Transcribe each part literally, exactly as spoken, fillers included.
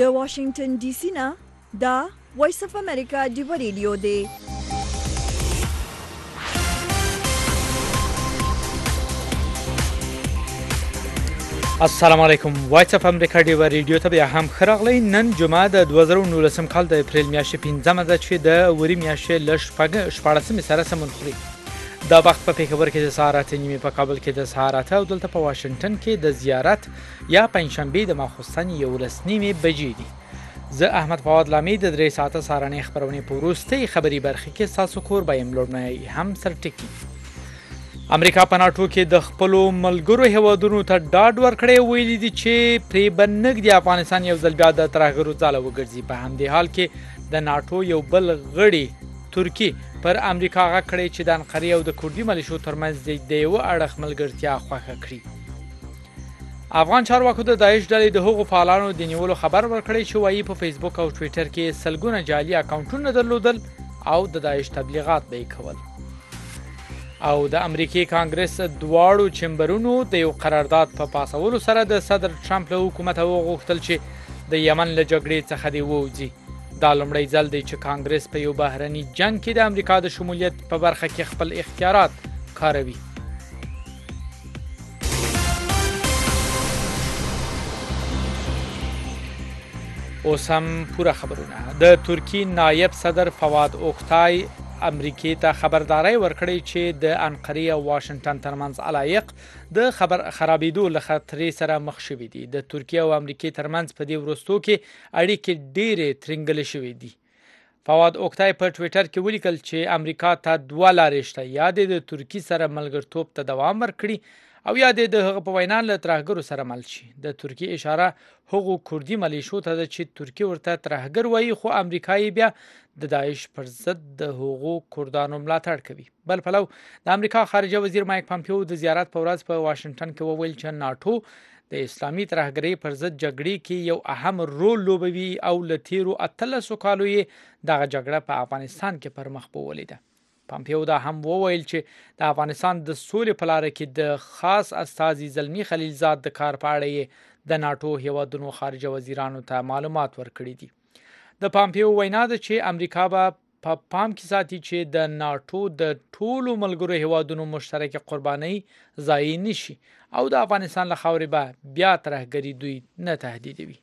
د واشنگټن ډي سي نه دا وایس اف امریکا ډیو ریډیو دی. السلام علیکم. وایس اف امریکا ډیو ریډیو ته بیا هم ښه راغلی. نن جمعه د دوه زره نولسم کال د اپریل میاشتې پنځمه ده چې د وري میاشتې له شپږ شپاړسمې سره سمون خوري. دا وخت په پېښور کې د سهار اته نیمې، په کابل کې د سهار اته او دلته په واشنګټن کې د زیارت یا پنجشنبې د ماخوستن یولس نیمې بجې دي. زه احمد فواد لامي د درې ساعته سهارنۍ خپرونې په وروستۍ خبري برخې کې ستاسو کوربه یم. لومړی هم سرټکي. امریکا په ناټو کې د خپلو ملګرو هیوادونو ته ډاډ ورکړی، ویلي دي چې پرې به نږدې افغانستان یو ځل بیا د ترهګرو ځاله وګرځي. په همدې حال کې د ناټو یو بل غړي ترکي پر امریکا غږ کړی چې د انقرې او د کردي ملیشو ترمنځ د یوه اړخ ملګرتیا خوښه کړي. افغان چارواکو د داعش ډلې د هغو فعالانو د نیولو خبر ورکړی چې وایي په فیسبوک او ټویټر کې سلګونه جعلي اکاونټونه درلودل او د داعش تبلیغات به یې کول. او د امریکې کانګرس دواړو چمبرونو د یو قرارداد په پاسولو سره د صدر ټرمپ له حکومته وغوښتل چې د یمن له جګړې څخه دې ووځي. دا لومړی ځل دی چې کانګرس په یو بهرني جنگ کې د امریکا د شمولیت په برخه کې خپل اختیارات کاروي. اوس هم پوره خبرونه. د ترکی نایب صدر فواد اوکتای امریکې ته خبرداري ورکړې چې د انقرې او واشنگټن ترمنځ علایق د خبر خرابېدو له خطرې سره مخ شوي دي. د ترکیه او امریکې ترمنځ په دې وروستو کې اړیکې ډېرې ترنګلې شوي دي. فواد اوکتای په ټویټر کې ولیکل چې امریکا ته دوه لارې شته، یا د ترکیې سره ملګرتوب ته دوام ورکړي او یا د هغه په وینا له ترهګرو سره مل شي. د ترکیې اشاره هغو کردي ملیشو ته ده چې ترکیه ورته ترهګر وایي، خو امریکا یې بیا د داعش پر ضد د هغو کردانو ملاتړ کوي. بل پلو د امریکا خارجه وزیر مایک پامپیو د زیارت په ورځ په واشنګټن کې وویل چې ناټو د اسلامي ترهګرۍ پر ضد جګړې کې یو اهم رول لوبوي او له تیرو اتلسو کالو یې دغه جګړه په افغانستان کې پر مخ بیولې ده. پامپیو دا هم وویل چې د افغانستان د سولې په لاره کې د خاص استازي زلمي خلیلزاد د کار په اړه یې د ناټو هیوادونو خارجه وزیرانو ته معلومات ورکړي دي. د پامپیو وینا ده چې امریکا به په پا پام کې ساتي چې د ناټو د ټولو ملګرو هیوادونو مشترک قربانۍ ضایع نشي او د افغانستان له خاورې به بیا ترهګري دوی نه تهدیدوي.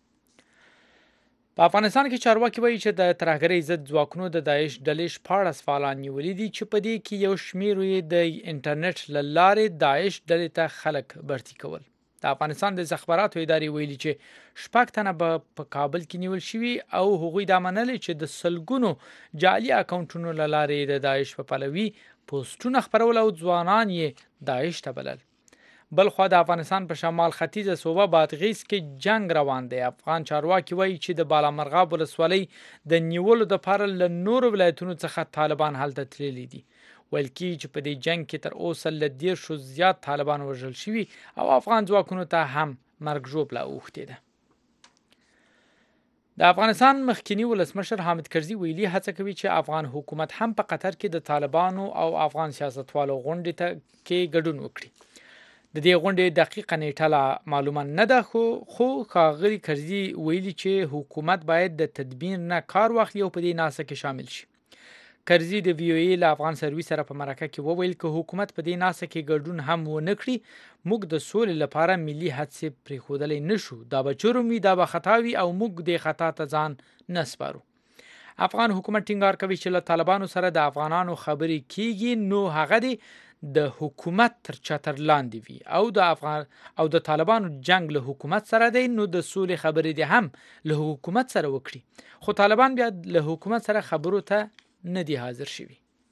په افغانستان کې چارواکي وایي چې د ترهګرۍ ضد ځواکونو د داعش ډلې شپاړس فعالان نیولي دي چې په دې کې یو شمېر یې د انټرنیټ له لارې داعش ډلې ته خلک برتي کول. د افغانستان د استخباراتو ادارې ویلي چې شپږ تنه به په کابل کې نیول شوي او هغوی دا منلي چې د سلګونو جعلي اکاونټونو له لارې د داعش په پلوي پوسټونه خپرول او ځوانان یې داعش ته بلل. بلخوا د افغانستان په شمال ختیځه صوبه بادغیس کې جنگ روان دی. افغان چارواکي وایي چې د بالامرغاب ولسوالۍ د نیولو دپاره له نورو ولایتونو څخه طالبان هلته تللي دي. ویل کېږي چې په دې جنگ کې تر اوسه له دېرشو زیات طالبان وژل شوي او افغان ځواکونو ته هم مرګ ژوبله اوښتې ده. د افغانستان مخکنی ولسمشر حامد کرزي ویلي هڅه کوي چې افغان حکومت هم په قطر کې د طالبانو او افغان سیاستوالو غونډې ته کې ګډون وکړي. د دې غونډې دقیقه نیټه لا معلومه نه ده، خو خو ښاغلي کرزي ویلي چې حکومت باید د تدبیر نه کار واخلي او په دې ناسته کې شامل شي. کرزي د وی او ای له افغان سرویس سره په مرکه کې وویل که حکومت په دې ناسته کې ګډون هم ونه کړي، موږ د سولې لپاره ملي هڅې پرېښودلی نشو. دا به جرم وي، دا به خطا وي او موږ دې خطا ته ځان نه سپارو. افغان حکومت ټینګار کوي چې له طالبانو سره د افغانانو خبرې کیږي نو هغه دې د حکومت تر چتر لاندې وي او د افغان او د طالبانو جنگ له حکومت سره دی نو د سولې خبرې دې هم له حکومت سره وکړي. خو طالبان بیا له حکومت سره خبرو ته نه دی حاضر شوی.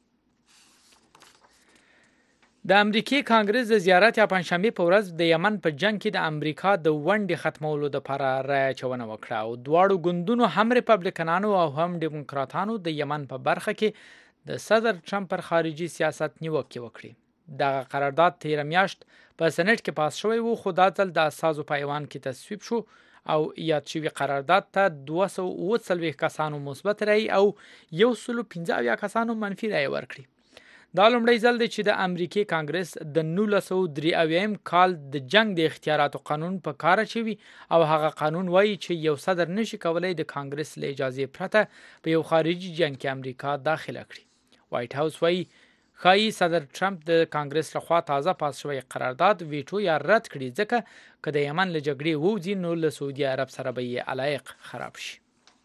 د امریکې کانګرس د زیارت یا پنجشنبې په ورځ د یمن په جنگ کې د امریکا د ونډې ختمولو لپاره رایه اچونه وکړه او دواړو ګوندونو هم ریپبلیکنانو او هم ډیموکراتانو د یمن په برخه کې د صدر ټرمپ پر خارجي سیاست نیوکې وکړي. دغه قرارداد تیره میاشت په سنټ کې پاس شوی و، خو دا ځل د اساسو په ایوان کې تصویب شو او یاد شوي قرارداد ته دوه سوه اوه څلوېښت کسانو مثبت رایې او یو سلو پنځه اویا کسانو منفي رایې ورکړي. دا لومړی ځل دی چې د امریکای کانګرس د نولس سوه درې اویایم کال د جنگ د اختیاراتو قانون په کار اچوي او هغه قانون وایي چې یو صدر نشي کولای د کانګرس له اجازې پرته په یو خارجي جنگ کې امریکا داخله کړي. وایټ هاوس وایي ښایي صدر ټرمپ د کانګرس لخوا تازه پاس شوی قرارداد ویټو یا رد کړي ځکه که د یمن له جګړې ووځي نو له سعودي عرب سره به یې علایق خراب شي.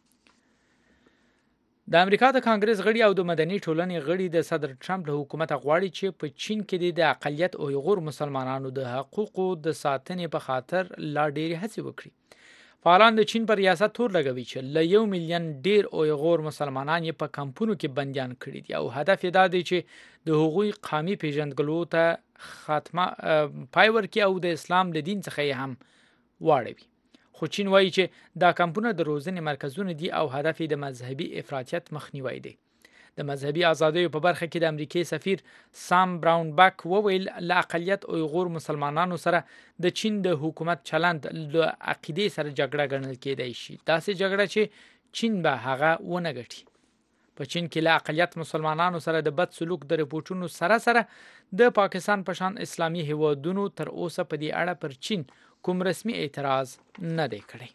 د امریکا د کانګرس غړي او د مدني ټولنې غړي د صدر ټرمپ له حکومت غواړي چې په چین کې د اقلیت اویغور مسلمانانو د حقوقو د ساتنې په خاطر لا ډېرې هڅې وکړي. فعالان د چین پر ریاست تور لګوي چې له یو میلیون ډیر اویغور مسلمانان یې په کمپونو کې بندیان کړي دي او هدف یې دا دی چې د هغوی قومي پیژندګلو ته خاتمه پای ورکړي او د اسلام له دین څخه یې هم واړوي. خو چین وایي چې دا کمپونه د روزنې مرکزونه دي او هدف یې د مذهبي افراطیت مخنیوی دی. د مذهبي ازادیو په برخه کې د امریکای سفیر سام براون بک وویل له اقلیت اویغور مسلمانانو سره د چین د حکومت چلند له عقیدې سره جګړه ګڼل کېدای شي. داسې جګړه چې چین به هغه ونه ګټي. په چین کې له اقلیت مسلمانانو سره د بد سلوک د رپورټونو سره سره د پاکستان په شان اسلامي هیوادونو تر اوسه په دې اړه پر چین کوم رسمي اعتراض نه دی کړی.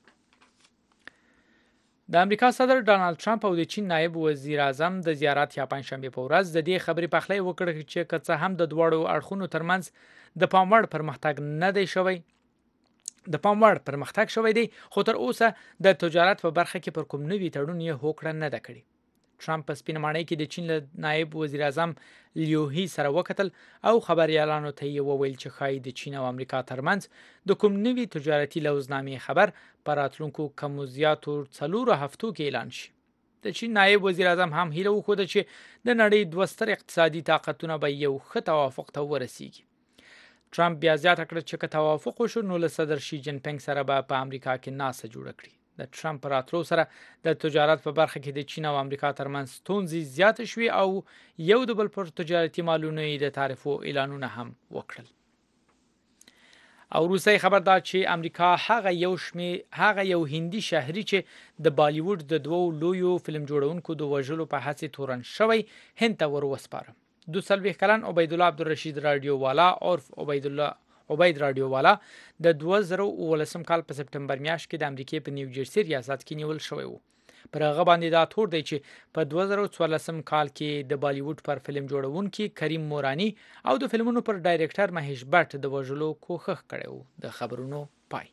د امریکا صدر ډانلډ ټرمپ او د چین نایب وزیر اعظم د زیارت یا پنځشنبه په ورځ د دې خبرې پخلی وکړ چې که څه هم د دواړو اړخونو ترمنځ د پام وړ پرمختګ نه دی شوی د پام وړ پرمختګ شوی دی خو تر اوسه د تجارت په برخه کې پر کوم نوي تړون یې هوکړه نه ده کړې. ټرمپ په سپینه ماڼۍ کې د چین له نایب وزیر اعظم لیوهی سره وکتل او خبريالانو ته یې وویل چې ښایي د چین او امریکا ترمنځ د کوم نوي تجارتي لوزنامې خبر په راتلونکو کمو زیاتو څلورو هفتو کې اعلان شي. د چین نایب وزیر اعظم هم هیله وښوده چې د نړۍ دوه ستر اقتصادي طاقتونه به یو ښه توافق ته ورسیږي. ټرمپ بیا زیاته کړه چې که توافق وشو نو له صدر شي جن پینګ سره به په امریکا کې ناسه جوړه کړي. د ټرمپ راتلو سره د تجارت په برخه کې د چین او امریکا ترمنځ ستونزې زیاتې شوې او یو د بل پر تجارتي مالونو د تعرفو اعلانونه هم وکړل. او روسي خبر دا چې امریکا هغه یو شمه هغه یو هندي شهري چې د بالیوډ د دوو لویو فلم جوړونکو د وژلو په هڅه تورن شوی هند ته ور وسپاره. دو سلوي کلن عبید الله عبدالرشید رادیو والا عرف عبید الله عبید رادیو والا د دوه زره اوولسم کال په سپټمبر میاشت کې د امریکای په نیو جرسي ریاست کې نیول شوی وو. پر هغه باندې دا تور دی چې په دوه زره څوارلسم کال کې د بالیوډ پر فلم جوړونکي کریم مورانی او د فلمونو پر ډایریکټر مهیش بټ د وژلو کوښښ کړی وو. د خبرونو پای.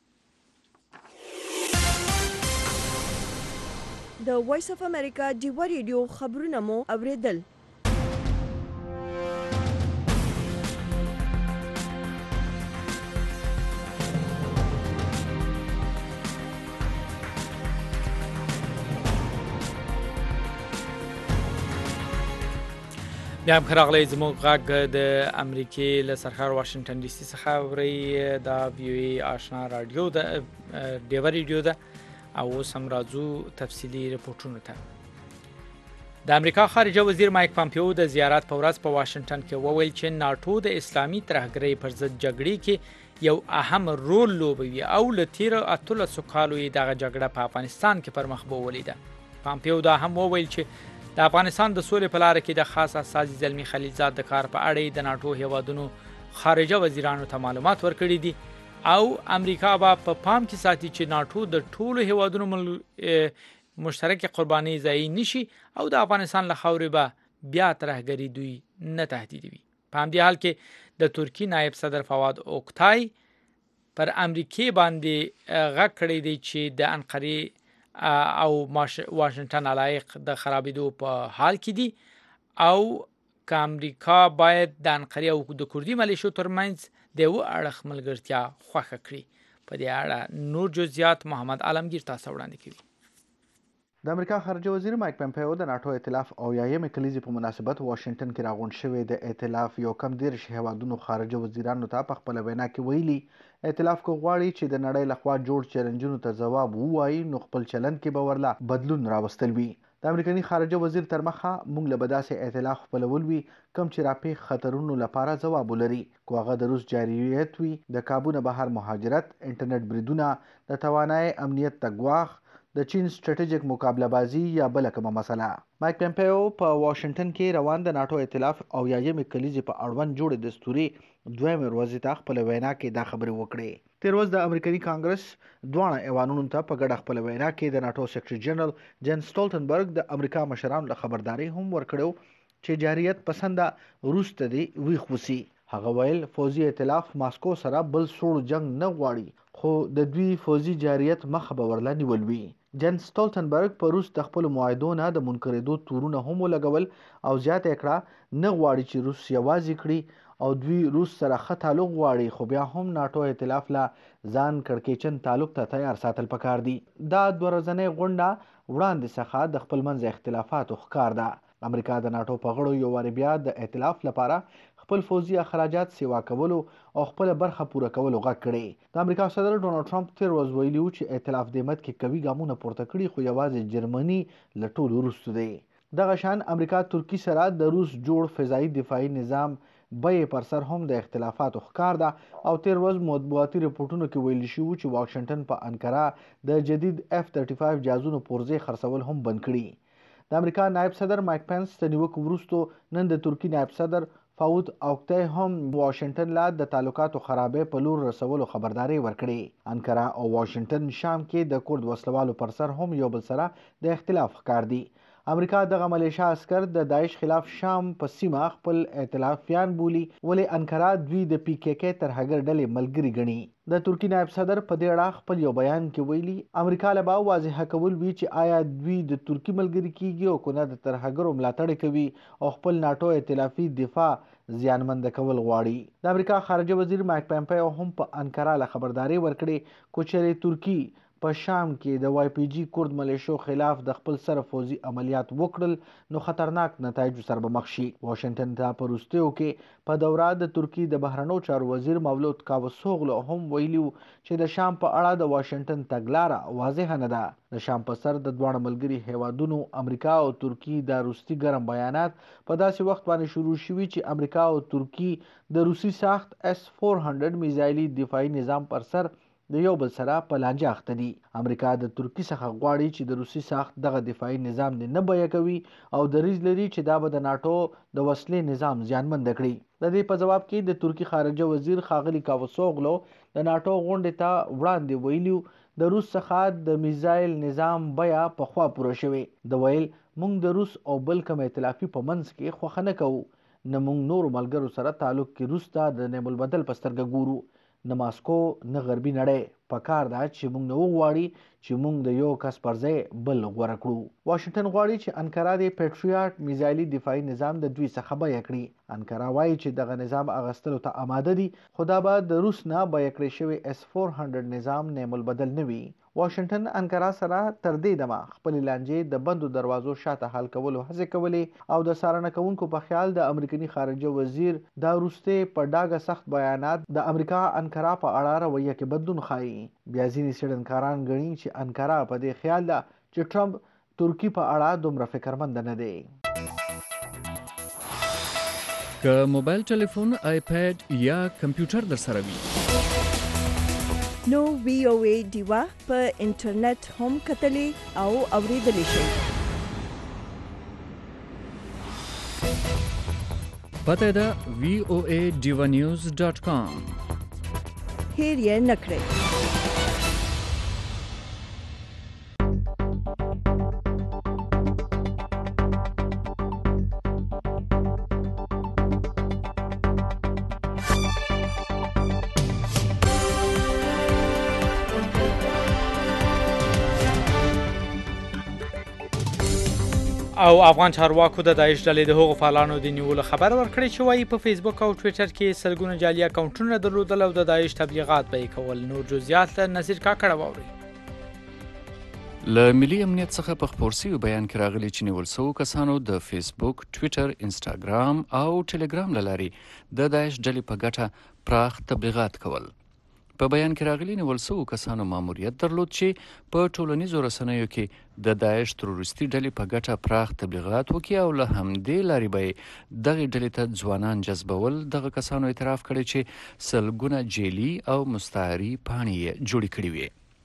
د وایس اف امریکا ډیوا ریډیو خبرونه مو اوریدل. بیا هم خراغلی زموږ غږ د امریکای له سرحد واشنگټن ډي سي څخه اورئ. دا وی او ای آشنا رادیو د ډیوا ریډیو ده او اوس هم راځو تفصیلي رپورټونو ته. د امریکا خارجه وزیر مایک پامپیو د زیارت په ورځ په واشنگټن کې وویل چې ناتو د اسلامي ترهګرۍ پر ضد جګړې کې یو اهم رول لوبوي او له تیر اتلسو کالو یې دغه جګړه په افغانستان کې پر مخ بوولې ده. پامپیو دا هم وویل چې د افغانستان د سولې په لار کې د خاص اساسي زلمی خلیلزاد د کار په اړه د ناتو هیوادونو خارجه وزیرانو ته معلومات ورکړي دي او امریکا به په پام کې ساتي چې ناتو د ټولو هیوادونو مشترک قرباني ځای نشي او د افغانستان له خاورې به بیا ترهګری دوی نه تهدیدوي. په همدې حال کې د ترکی نائب صدر فواد اوکتای پر امریکای باندې غږ کړی دی چې د انقرې او واشنگټن علایق د خرابېدو په حال کې دي او که امریکا باید د انقرې او د کردي ملیشو ترمنځ د یو اړخ ملګرتیا خوښه کړي. په دې اړه نور جزئیات محمد عالمگیر تاسو وړاندې کوي. د امریکا خارجه وزیر مایک پمپیو د ناتو ائتلاف او یایم کلیزې په مناسبت واشنگټن کې راغونډ شوی د ائتلاف یو کم دیرش هیوادونو خارجه وزیرانو ته په خپل وینا کې ویلي ائتلاف کو غواړي چې د نړۍ لخوا جوړ چیلنجونو ته ځواب ووایي نو خپل چلند کې به ورلا بدلون راوستل وي. د امریکایي خارجه وزیر تر مخه موږ له بداسې ائتلاف خپلول وي کم چې راپې خطرونو لپاره ځواب ولري کو هغه د روس جارحیت وي د کابونه بهر مهاجرت انټرنیټ بریدونه د توانای امنیت تګواخ د چین سټریټیجیک مقابله بازی یا بل کومه مسله. مایک پمپیو په واشنگټن کې روان د ناتو ائتلاف او یایمې کلیزې په اړوند جوړې دستوري دویمې ورځې ته خپل وینا کې دا خبرې وکړې. تیر ورځ د امریکایي کانګرس دواړه ایوانونو ته په ګډه خپل وینا کې د ناتو سیکرټري جنرال جن سټولټنبرګ د امریکا مشرانو له خبرداري هم ورکړو چې جاريت پسنده روس ته دی ویښ وسی. هغه ویل فوزي ائتلاف ماسکو سره بل سوړ جنگ نه غواړي خو د دوی فوزي جاريت مخه به ورلا نیول وي. جن سټولټنبرګ په روس د خپل معاهدو نه د منکرېدو تورونه هم ولګول او زیاته کړه نه غواړي چې روس یوازې کړي او دوی روس سره ښه تعلق غواړي خو بیا هم ناتو ائتلاف لا ځان کړکېچن تعلق ته تیار ساتل پکار دي. دا دوه ورځنۍ غونډه وړاندې څخه د خپل منځ اختلافاتو ښکار ده. امریکا د ناتو په غړو یو وار بیا د ائتلاف لپاره خپل فوزي اخراجات سیوا کولو او خپل برخه پوره کولو غږ کړي. د امریکا صدر ډونالد ټرمپ تیر ورځ ویلي و چې ائتلاف د مت کې قوي ګامونه پورته کړي خو یوازې جرمني له ټولو وروسته دی. دغه شان امریکا ترکی سره د روس جوړ فضایي دفاعي نظام بیې پر سر هم د اختلافاتو ښکار ده او تیر ورځ مطبوعاتي رپورټونو کې ویل شوي چې واشنګټن په انکارا د جدید اف ثلاثه پنځه جازونو پرزې خرڅول هم بند کړي. د امریکا نائب صدر مایک پنس د نیوکو وروسته نن د ترکی نائب صدر فاود اوکتای هم واشنګټن لا د تعلقاتو خرابې په لور رسولو خبرداري ورکړي. انکارا او واشنګټن شام کې د کورد وسلوالو پر سر هم یو بل سره د اختلاف ښکار دي. امریکا دغه ملیشیا عسكر د داعش خلاف شام په سیمه خپل ائتلافیان بولي ولې انکارا دوی د پی کې کې ترهګر ډلې ملګری ګڼي. د ترکی نائب صدر په دې اړه خپل یو بیان کې ویلي امریکا له به واضح کول وی چې آیا دوی د ترکی ملګری کیږي او کنه د ترهګرو ملاتړ کوي او خپل ناتو ائتلافي دفاع زیانمند کول غواړي. د امریکا خارجه وزیر مایک پمپیو هم په انکارا له خبرداري ورکړي کوچري ترکی په شام کې د واي پی جی کورد ملیشو خلاف د خپل سره فوزي عملیات وکړل نو خطرناک نتایج سره به مخ شي. واشنګټن ته په وروستیو کې په دوره د ترکی د بهرنیو چارو وزیر مولود کاوسوغلو هم ویلي چې د شام په اړه د واشنګټن تګلاره واضح نه ده. د شام په سر د دوه ملګري هیوادونو امریکا او ترکی د روسي ګرم بیانات په داسې وخت باندې شروع شوي چې امریکا او ترکی د روسي ساخت اس چهارصد میزایلي دفاعي نظام پر سر د یو بل سره په لانجه اخته دي. امریکا د ترکی څخه غواړي چې د روسي ساخت دغه دفاعي نظام نه بیه کوي او دریځ لري چې دا به د ناتو د وسلې نظام زیانمند کړي. د دې په جواب کې د ترکی خارجه وزیر خاغلی کاوسوغلو د ناتو غونډې ته وړاندې ویلي د روس څخه د میزایل نظام بیه په خوا پوره شوی. د ویل موږ د روس او بل کوم ائتلافي په منځ کې خوښه نه کوو نه موږ نور ملګرو سره تعلق کې روس ته د نعم البدل په سترګه ګورو نه ماسکو نه غربي نړۍ په کار ده چې موږ نه وغواړي چې موږ د یو کس پر ځای بل غوره کړو. واشنګټن غواړي چې انکارا د پیټریاټ میزایلي دفاعي نظام د دوی څخه بیه کړي. انکارا وایي چې دغه نظام اغستلو ته آماده دي خو دا به د روس نه بیه کړی شوی اس چهارصد نظام نعم البدل نه وي. واشنګټن انکارا سره تر دې دمه خپل لانجې د بندو دروازو شاته حل کولو هڅې کولې او د څارنه کوونکو په خیال د امریکایي خارجه وزیر دا وروسته په ډاګه سخت بیانات د امریکا انکارا په اړه رویه کې بدلون ښایي. بیا ځینې څېړنکاران ګڼي چې انکارا په دې خیال ده چې ټرمپ ترکی په اړه دومره فکرمند نه دی. که موبایل ټلیفون آیپیډ یا کمپیوټر در سره وي نو وی او ای ډیوا په انټرنیټ هم کتلی او اوریدلی شئ. پته ده وی او ای ډیوا نیوز ډاٹ کام. هیر یې نه کړئ. او افغان چارواکو د داعش ډلې د هغو فعالانو د نیولو خبر ورکړی چې وایي په فیسبوک او ټویټر کې سلګونه جعلي اکاونټونه درلودل او د داعش تبلیغات به یې کول. نور جزئیات له نصیر کاکړه واورئ. له ملي امنیت څخه په خپور شوي بیان کې راغلي چې نیول شوو کسانو د فیسبوک، ټویټر، انسټاګرام او ټلګرام له لارې د داعش ډلې په ګټه پراخ تبلیغات کول. په بیان کې راغلي نیول شوو کسانو ماموریت درلود چې په ټولنیزو رسنیو کې د داعش تروریستي ډلې په ګټه پراخ تبلیغات وکړي او له همدې لارې به یې دغې ډلې ته ځوانان جذبول. دغه کسانو اعتراف کړی چې سلګونه جعلي او مستعاري پاڼې یې جوړې کړې وې.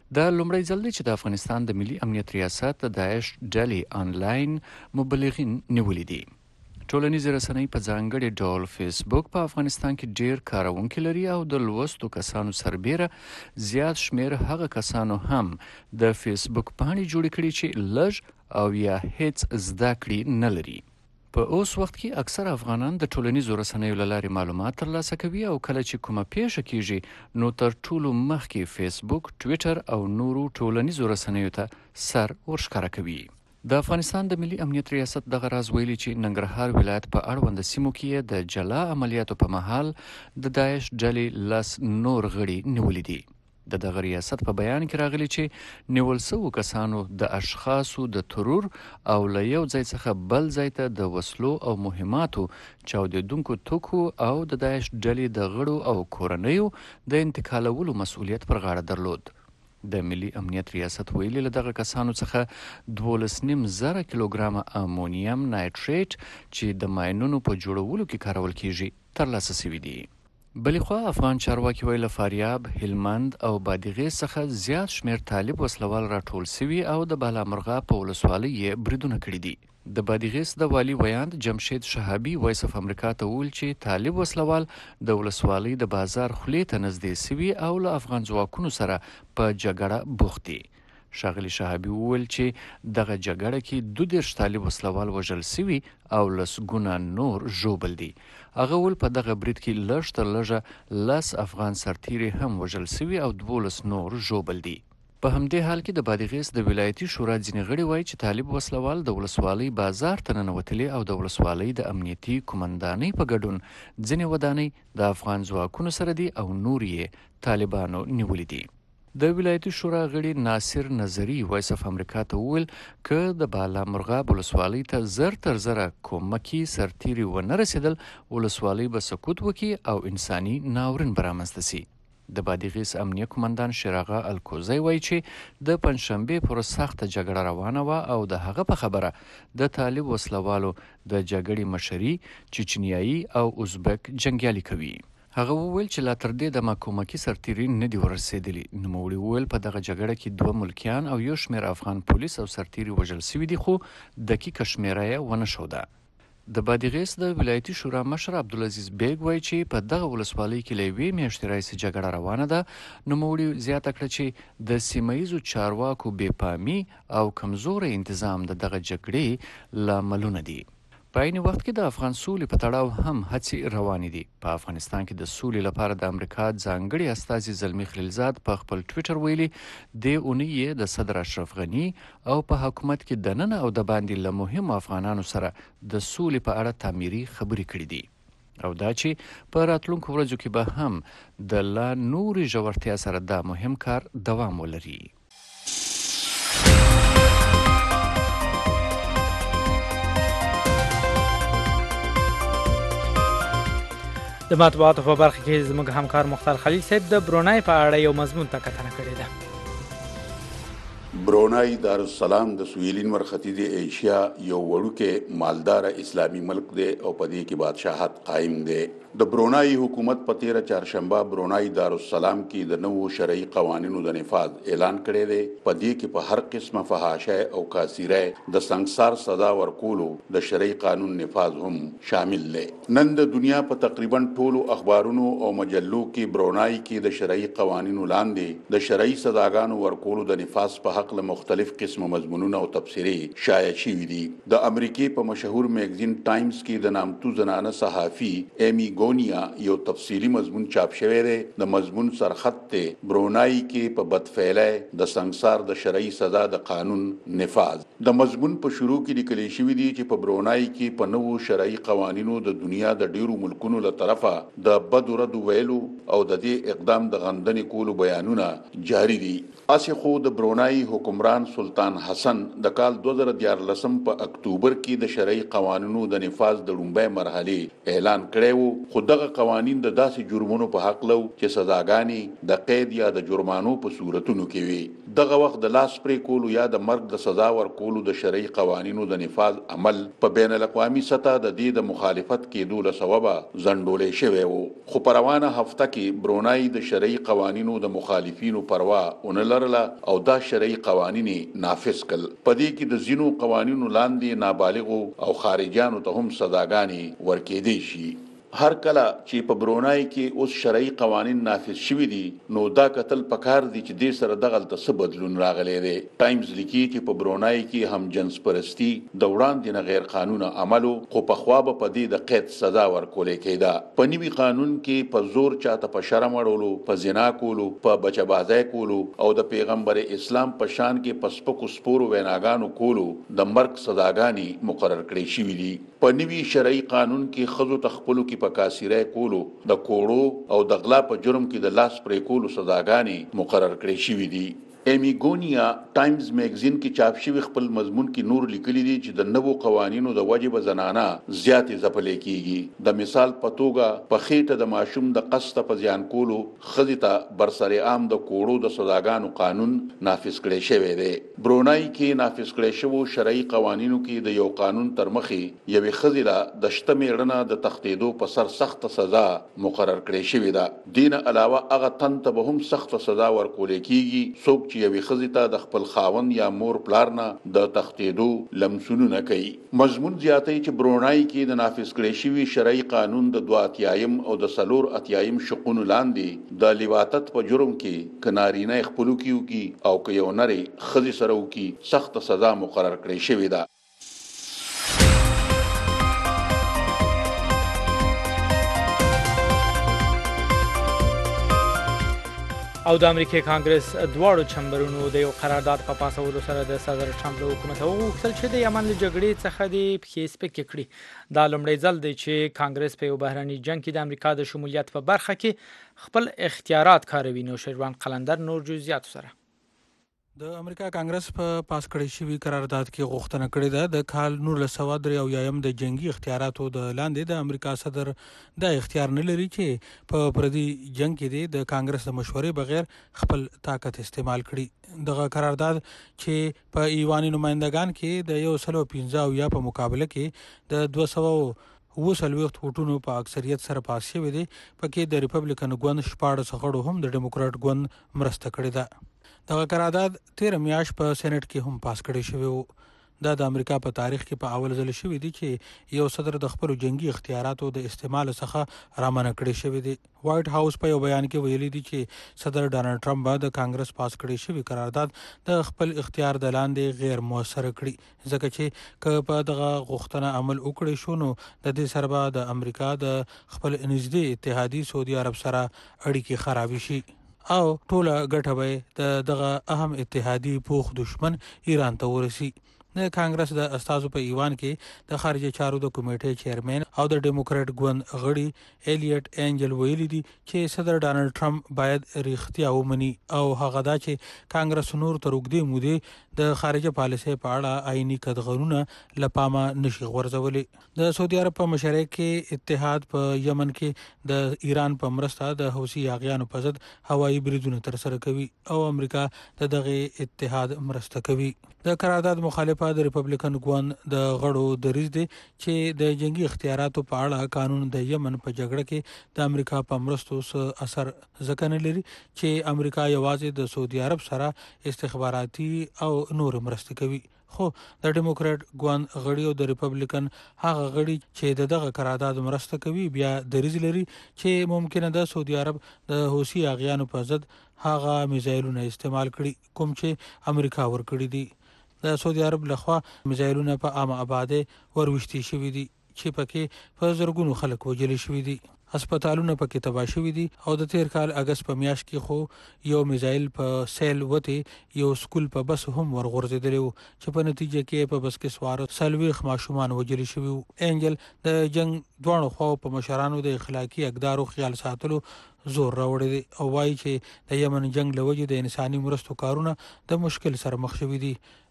دا لومړی ځل دی چې د افغانستان د ملي امنیت ریاست د داعش ډلې آنلاین مبلغین نیولي دي. ټولنیزې رسنۍ په ځانګړي ډول فیسبوک په افغانستان کې ډیر کاروونکي لري او د لوستو کسانو سربیره زیات شمیر هغه کسانو هم د فیسبوک پاڼې جوړې کړي چې لږ او یا هیڅ زده کړې نه لري. په اوس وخت کې اکثر افغانان د ټولنیزو رسنیو له لارې معلومات ترلاسه کوي او کله چې کومه پیښه کیږي نو تر ټولو مخکې فیسبوک، ټویټر او نورو ټولنیزو رسنیو ته سر ورښکاره کوي. د افغانستان د ملي امنیت ریاست دغه راز ویلي چې ننګرهار ولایت په اړونده سیمو کې د جلا عملیاتو په مهال د داعش ډلې لس نور غړي نیولي دي. د دغه ریاست په بیان کې راغلی چې نیول شوو کسانو د اشخاصو د ترور او له یو ځای څخه بل ځای ته د وسلو او مهماتو چاودېدونکو توکو او د داعش ډلې د غړو او کورنیو د انتقالولو مسؤلیت پر غاړه درلود. د ملي امنیت ریاست ویلي له دغه کسانو څخه دولس نیم زره کیلوګرامه امونیم نایتریټ چې د ماینونو په جوړولو کې کارول کیږي ترلاسه شوي دي. بلې خوا افغان چارواکي وایي له فاریاب، هلمند او بادغیس څخه زیات شمیر طالب وسلوال راټول سوي او د بالامرغه په ولسوالۍ یې بریدونه کړي دي. د بادغیس د والي ویاند جمشید شهابي وایس اف امریکا ته وویل چې طالب وسلوال د ولسوالۍ د بازار خولې ته نږدې سوي او له افغان ځواکونو سره په جګړه بوخت دي. ښاغلي شهابي وویل چې دغه جګړه کې دوه دېرش طالب وسلوال وژل سوي او لسګونه نور ژوبل دي. هغه وویل په دغه برید کې لږ تر لږه لس افغان سرتیري هم وژل سوي او دولس نور ژوبل دي. په همدې حال کې د بادغیس د ولایتي شورا ځینې غړي وایي چې طالب وسلوال د ولسوالۍ بازار ته ننوتلي او د ولسوالۍ د امنیتي قومندانۍ په ګډون ځینې ودانۍ د افغان ځواکونو سره دي او نور یې طالبانو نیولي دي. د ولایتي شورا غړي ناصر نظري وایس اف امریکا ته وویل که د بالامرغاب ولسوالۍ ته زر تر زره کومکي سرتیري ونه رسېدل ولسوالۍ به سقوط وکړي او انساني ناورین به رامنځته سي. د بادغیس امنیه قومندان شراغه الکوزی وایي چې د پنجشنبې پر سخته جګړه روانه وه او د هغه په خبره د طالب وسلوالو د جګړې مشري چچنیایي او ازبک جنګیالي کوي. هغه وویل چې لا تر دې دمه کومکي سرتیري نه دي ورسېدلي. نوموړي وویل په دغه جګړه کې دوه ملکیان او یو شمېر افغان پولیس او سرتیري وژل سوي دي خو دقیقه شمېره یې ونه ښوده. د بادغیس د ولایتي شورا مشر عبدالعزیز بیگ وایي چې په دغه ولسوالۍ کې له یوې میاشتې راهیسې جګړه روانه ده. نوموړي زیاته کړه چې د سیمه ییزو چارواکو بې پامي او کمزوری انتظام د دغه جګړې لاملونه دي. په عین وخت کې د افغان سولې په تړاو هم هڅې روانې دي. په افغانستان کې د سولې لپاره د امریکا ځانګړي استازي زلمي خلیلزاد په خپل ټویټر ویلي دې اونۍ یې د صدر اشرف غني او په حکومت کې دننه او د باندې له مهمو افغانانو سره د سولې په اړه تعمیري خبرې کړې دي او دا چې په راتلونکو ورځو کې به هم د لا نورې ژورتیا سره دا مهم کار دوام ولري. د مطبوعاتو په برخه کې زموږ همکار مختار خلیل صاحب د برونای په اړه یو مضمون ته کتنه کړې ده. برونای دارالسلام د سویلین ختیځې ایشیا یو وړوکی مالدار اسلامي ملک دی او په دې کې بادشاہت قائم دی. د برونای حکومت په تیره چهارشنبه برونای دارالسلام کې د نوو شرعي قوانینو د نفاذ اعلان کړی دی. په دې کې په هر قسمه فحاشۍ او کاسیره د سنگسار سزا ورکولو د شرعي قانون نفاذ هم شامل دی. نن د دنیا په تقریبا ټولو اخبارونو او مجلو کې برونای کې د شرعي قوانینو لاندې د شرعي سزاګانو ورکولو د نفاذ په حق له مختلف قسمه مضمونونه او تبصرې شایع شوي دي. د امریکې په مشهور میگزین ټایمز کې د نامتو زنانه صحافي ایمی گونیا یو تفصیلی مضمون چاپ شوی دی. د مضمون سرخط ته برونای کې په بدفعلی د سنگسار د شرعي سزا د قانون نفاذ. د مضمون په شروع کې لیکل شوی دی چې په برونای کې په نوو شرعي قوانینو د دنیا د ډیرو ملکونو له طرفه د بد رد ویلو او د دې اقدام د غندنې کولو بیانونه جاری دي. اسی خو د برونای حکمران سلطان حسن د کال دوه زره دیارلسم په اکتوبر کې د شرعي قوانینو د نفاذ د لومړۍ مرحلې اعلان کړی و خو دغه قوانین د داسې جرمونو په حق لو چې سزاګانې د قید یا د جرمانو په صورتونو کې وي. دغه وخت د لاس پرې کولو یا د مرګ د سزا ورکولو د شرعي قوانینو د نفاذ عمل په بین الاقوامي سطح د دې د مخالفت کېدو له سببه ځنډولې شوی و. خو په روانه هفته کې برونای د شرعي قوانینو د مخالفینو پروا ونه لرله او دا شرعي قوانین نافذ کړل. په دې کې د ځینو قوانینو لاندې نابالغو او خارجيانو ته هم سزاګانې ورکېدې شي. هر کله چې په برونای کې اوس شرعي قوانین نافذ شوي دي نو دا کتل پکار دي چې دې سره دغه څه بدلون راغلی دی. ټایمز لیکي چې په برونای کې هم جنس پرستی د وړاندې نه غیر قانوني عملو خو په خوا به په دې د قید سزا ورکولې کېده. په نوي قانون کې په زور چاته په شرم وړلو، په زنا کولو، په بچبازۍ کولو او د پیغمبر اسلام په شان کې په سپکو سپورو ویناګانو کولو د مرګ سزاګانې مقرر کړې شوې دي. په نوي شرعي قانون کې ښځو ته خپلو کې په کاسیره کولو، د کوړو او د غلا په جرم کې د لاس پرې کولو سزاګانې مقرر کړې شوې دي. امیګونیا ټایمز میگزین کې چاپ شوی خپل مضمون کې نور لیکلي دي چې د نوو قوانینو د وجه به زنانه زیاتې ځپلې کیږي. د مثال په توګه په خېټه د ماشوم د قصد په زیان کولو ښځې ته برسر عام د کوړو د سزاګانو قانون نافذ کړی شوی دی. برونای کې نافذ کړی شوو شرعي قوانینو کې د یو قانون تر مخې یوې ښځې له د شته میړنه د تښتېدو په سر سخت سزا مقرر کړی شوې ده. دین علاوه هغه تن ته به هم سخت سزا ورکول کیږي څوک چې یوې ښځې ته د خپل خاوند یا مور پلار نه د تښتېدو لمسونونه کوي. مضمون زیاتوي چې برونای کې د نافذ کړی شوي شرعي قانون د دوه اتیایم او د څلور اتیایم شقونو لاندې د لواطت په جرم کې که نارینه خپلوکي وکړي او که یو نرۍ ښځې سره وکړي سخت سزا مقرر کړې شوې ده. او د امریکای کانګرس دواړو چمبرونو د یو قرارداد په پاسولو سره د صدر ټرمپ له حکومت وغوښتل چې د یمن له جګړې څخه د پښې سپکې کړي. دا لومړی ځل دی چې کانګرس په یو بهرني جنګ کې د امریکا د شمولیت په برخه کې خپل اختیارات کاروي. نو شیروان قلندر نور جزئیات سره د امریکا کانګرس په پاس کړی شوی قرارداد کې غوښتنه کړې ده د کال نولس سوه درې اویایم د جنگي اختیاراتو د لاندې د امریکا صدر دا اختیار نه لري چې په پردي جنگ کې د کانګرس د مشورې بغیر خپل طاقت استعمال کړي. دغه قرارداد چې په ایواني نمائندگان کې د یو سلو پنځه اویا په مقابله کې د دوه سوه اوه څلوېښت ووټونو په اکثریت سره پاس شوی دی. پکې د ریپبلیکن ګوند شپاړس غړو هم د ډیموکراټ ګوند مرسته کړې ده. دغه قرارداد تیره میاشت په سېنات کې هم پاس کړی شوی و. دا د امریکا په تاریخ کې په اول ځل شوی دی چې یو صدر د خپلو جنگي اختیاراتو د استعمال څخه رامنع کړی شوی دی. وایټ هاوس په یو بیان کې ویلي دی چې صدر ډانلډ ټرمپ به د کانګرس پاس کړی شوی قرارداد د خپل اختیار د لاندې غیر موثر کړي ځکه چې که په دغه غوښتنه عمل وکړي شو نو د دې سره به د امریکا د خپل نږدې اتحادي سعودي عرب سره اړیکې خرابې شي او ټوله ګټه به د دغه اهم اتحادي پوخ دشمن ایران ته ورسي. د کانګرس د استازو په ایوان کې د خارجه چارو د کمیټې چیرمن او د ډیموکراټ ګوند غړي ایلیټ انجل ویلي دي چې صدر ډانلډ ټرمپ باید ریښتیا ومني او هغه دا چې کانګرس نور تر اوږدې مودې د خارجه پالیسۍ په اړه آئینی قدغنونه له پامه نشي غورځولی. د سعودي عرب په مشرۍ کې اتحاد په یمن کې د ایران په مرسته د حوثي یاغیانو په ضد هوایي بریدونه ترسره کوي او امریکا د دغه اتحاد مرسته کوي. د قرارداد مخالفه د ریپبلیکن ګوند د غړو دریځ دی چې د جنگي اختیاراتو په اړه قانون د یمن په جګړه کې د امریکا په مرستو څه اثر ځکه نه لري چې امریکا یوازې د سعودي عرب سره استخباراتي او نور مرسته کوي. خو د ډیموکراټ ګوند غړي او د ریپبلیکن هغه غړي چې د دغه قرارداد مرسته کوي بیا دریځ لري چې ممکنه د سعودي عرب د حوثي یاغیانو په ضد هغه میزایلونه استعمال کړي کوم چې امریکا ورکړي دي. د سعودي عرب لخوا میزایلونه په عامه آباده وروشتي شوي دي چې پکې په زرګونو خلک وژل شوي دي. هسپتالونه پکې تباه شوي دي او د تیر کال اگست په میاشت کې خو یو میزایل په سیل وته یو سکول په بس هم ورغورځېدلی و چې په نتیجه کې په بس کې سوار څلوېښت ماشومان وژل شوي وو. انجل د جنگ دواړو خواو په مشرانو د اخلاقي اقدارو خیال ساتلو زور راوړی دی او وایي چې د یمن جنگ له وجې د انساني مرستو کارونه د مشکل سره مخ شوي دي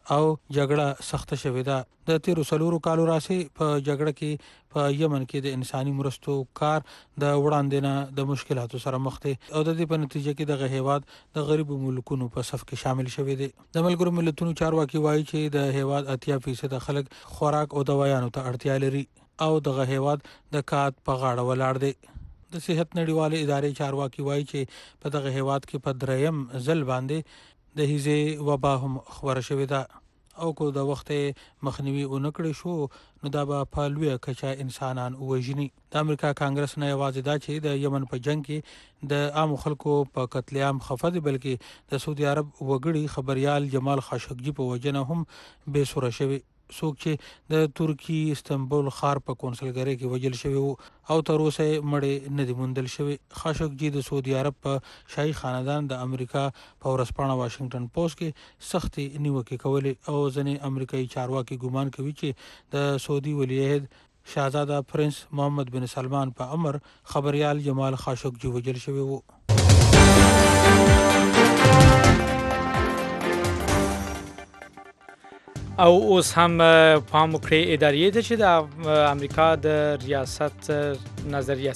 او جګړه سخته شوې ده. د تیرو څلورو کالو راسي په جګړه کې په یمن کې د انساني مرستو کار د وړاندې نه د مشکلاتو سره مخ دی او د دې په نتیجه کې دغه هیواد د غریبو ملکونو په صف کې شامل شوی دی. د ملګرو ملتونو چارواکي وایي چې د هیواد اتیا فیصد خلک خوراک او دوايانو ته اړتیا لري او دغه هیواد د کات په غاړه ولاړ دی. د صحت نړیوالې ادارې چارواکي وایي چې په دغه هیواد کې په دریم ځل باندې د هیزې وبا هم خبره شوې ده او کو د وخت مخنیوي اونکړې شو نو دا به په لویه کچه انسانان وژني. د امریکا کانګرس نه یوازې دا چې د یمن په جنگ کې د عام خلکو په قتل عام خفه دي بلکې د سعودي عرب وګړي خبريال جمال خاشقجي په وجنه هم بے سره شوی. څوک چې د ترکی استنبول ښار په کونسلګری کې وجل شوی او تر اوسه مړی نه دی موندل شوی. خاشقجي د سعودي عرب په شاهي خاندان د امریکا په ورځپاڼه واشنگټن پوسټ کې سختي نیوکې کولې او ځینې امریکایي چارواکي ګمان کوي چې د سعودي ولیعهد شاهزاده پرنس محمد بن سلمان په امر خبريال جمال خاشقجي وجل شوی وو. او اوس هم پام وکړئ ادارې ته چې د امریکا د ریاست نظریه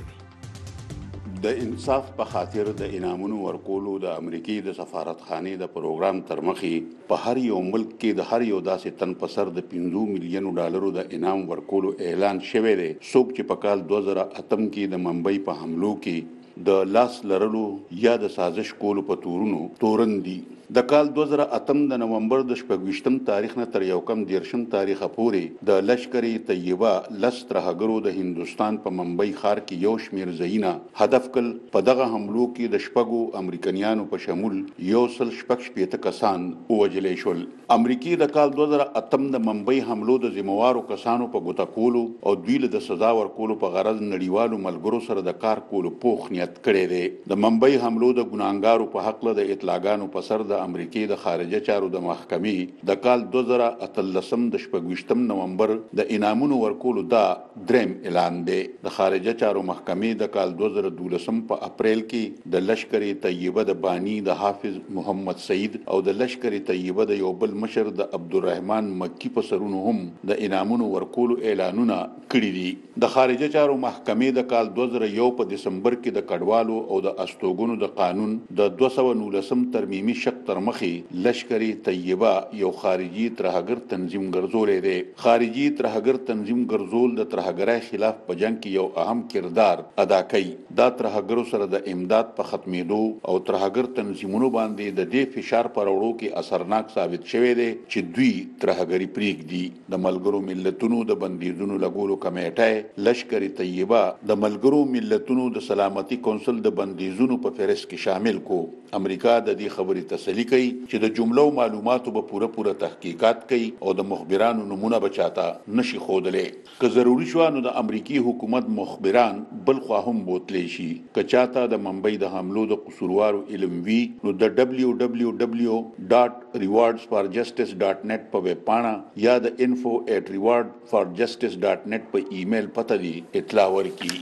څرګندوي. د انصاف په خاطر د انعامونو ورکولو د امریکای د سفارتخانې د پروګرام تر مخې په هر یو ملک کې د هر یو داسې تن په سر د پنځه میلیونو ډالرو د انعام ورکولو اعلان شوی دی. څوک چې په کال دوه زره اتم کې د ممبئی په حملو کې د لاس لرلو یا د سازش کولو په تورونو تورن دي. د کال دوه زره اتم د نومبر د شپږویشتم تاریخ نه تر یو کم دیرشم تاریخه پورې د لشکري طیبه لس ترهګرو د هندستان په ممبئی ښار کې یو شمیر ځایونه هدف کړل. په دغه حملو کې د شپږو امریکایانو په شمول یو سل شپږ شپېته کسان ووژل شول. امریکای د کال دوه زره اتم د ممبئی حملو د ذمہوارو کسانو په ګوته کولو او دوی له د سزا ورکولو په غرض نړیوالو ملګرو سره د کار کولو پوخ نیت کړی دی. د ممبئی حملو د ګناهګارو په حق له د اطلاعاتو په سر د امریکای د خارجه چارو د محکمې د کال دوه زره اتلسم د شپږویشتم نومبر د انعامونو ورکولو دا دریم اعلان دی. د خارجه چارو محکمې د کال دوه زره دولسم په اپریل کې د لشکري طیبه د بانی د حافظ محمد سعید او د لشکري طیبه د یو بل مشر د عبدالرحمن مکی په سرونو هم د انعامونو ورکولو اعلانونه کړي دي. د خارجه چارو محکمې د کال دوه زره یو په دسمبر کې د کډوالو او د استوګنو د قانون د دوه سوه نولسم ترمیمي شق تر مخې لشکري طیبه یو خارجي ترهګر تنظیم ګرځولې دی. خارجي ترهګر تنظیم ګرځول د ترهګرۍ خلاف په جنگ کې یو اهم کردار ادا کوي. دا ترهګرو سره د امداد په ختمېدو او ترهګر تنظیمونو باندې د دې فشار پر وړو کې اثرناک ثابت شوی دی چې دوی ترهګری پریږدي. د ملګرو ملتونو د بندیزونو لګولو کمیټه لشکري طیبه د ملګرو ملتونو د سلامتي کونسل د بندیزونو په فهرست کې شامل کو. امریکا د دې خبرې تسلی کوي چې د جملو معلوماتو به پوره پوره تحقیقات کوي او د مخبرانو نمونه بچاته نشي خودلې. که ضروری شو نو د امریکای حکومت مخبران بل خوا هم بوتلې شي. که چاته د ممبئی د حملو د قصوروارو علم وی نو د دبلیو دبلیو دبلیو ډاټ ریوارډز فار جسټس ډاټ نیټ په ویب پاڼه یا د انفو ایٹ ریوارډ فار جسټس ډاټ نیټ په ایمیل پته دی اطلاع ورکړي.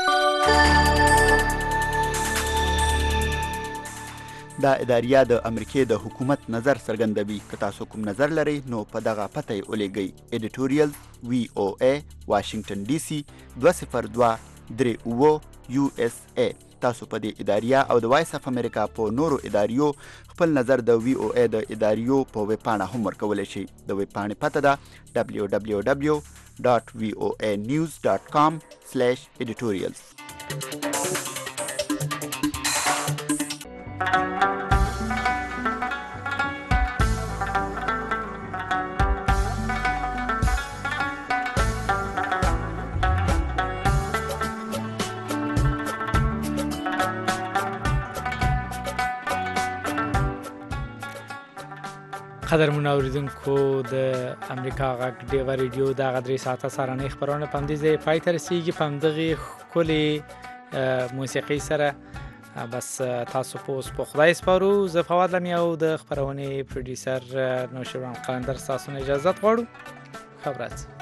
دا اداریه د امریکای د حکومت نظر څرګندوي. که تاسو کوم نظر لرئ نو په دغه پته یې ولیږئ. ایډیټوریل وی او ای واشنگټن ډي سي دوه صفر دوه درې اوه یو اس ای. تاسو په دې اداریه او د وایس اف امریکا په نورو اداریو خپل نظر د وی او ای د اداریو په ویب پاڼه هم ورکولی شئ. د ویب پاڼې پته ده دبلیو دبلیو دبلیو ډاټ وی او ای نیوز ډاټ کام سلیش ایډیټوریلز. قدرمن اوریدونکو د امریکا غږ ډیوه ریډیو د غدري ساعته سرانه خبرونه پاندیزه پای تر سیږي پامدغه کلی موسیقي سره بس تاسو په خدای سپارو. زه فواد لمی او د خبرونه پروډوسر نوشروان قلندر تاسو نه اجازه غواړو. خبرات